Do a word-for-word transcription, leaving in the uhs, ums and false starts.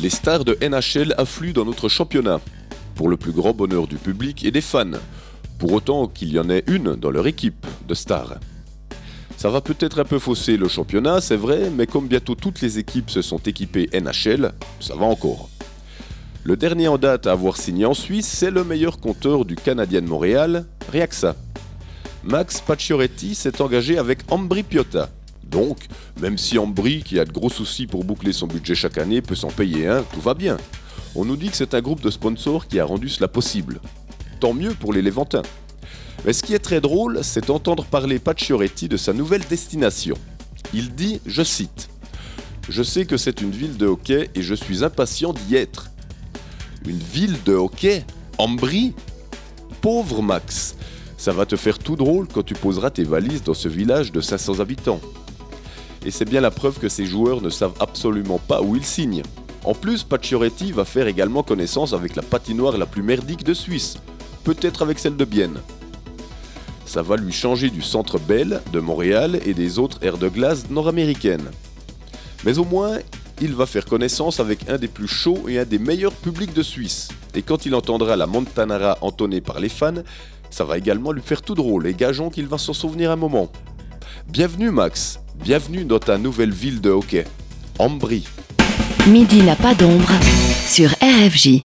Les stars de N H L affluent dans notre championnat, pour le plus grand bonheur du public et des fans, pour autant qu'il y en ait une dans leur équipe de stars. Ça va peut-être un peu fausser le championnat, c'est vrai, mais comme bientôt toutes les équipes se sont équipées N H L, ça va encore. Le dernier en date à avoir signé en Suisse, c'est le meilleur compteur du Canadien de Montréal, rien que ça. Max Pacioretty s'est engagé avec Ambry Piotta. Donc, même si Ambry, qui a de gros soucis pour boucler son budget chaque année, peut s'en payer un, tout va bien. On nous dit que c'est un groupe de sponsors qui a rendu cela possible. Tant mieux pour les Léventins. Mais ce qui est très drôle, c'est d'entendre parler Pacioretty de sa nouvelle destination. Il dit, je cite, « Je sais que c'est une ville de hockey et je suis impatient d'y être. » Une ville de hockey ? Ambry ? Pauvre Max, ça va te faire tout drôle quand tu poseras tes valises dans ce village de cinq cents habitants. Et c'est bien la preuve que ces joueurs ne savent absolument pas où ils signent. En plus, Pacioretty va faire également connaissance avec la patinoire la plus merdique de Suisse, peut-être avec celle de Bienne. Ça va lui changer du Centre Bell de Montréal et des autres aires de glace nord-américaines. Mais au moins, il va faire connaissance avec un des plus chauds et un des meilleurs publics de Suisse. Et quand il entendra la Montanara entonnée par les fans, ça va également lui faire tout drôle et gageons qu'il va s'en souvenir un moment. Bienvenue Max, bienvenue dans ta nouvelle ville de hockey, Ambry. Midi n'a pas d'ombre sur R F J.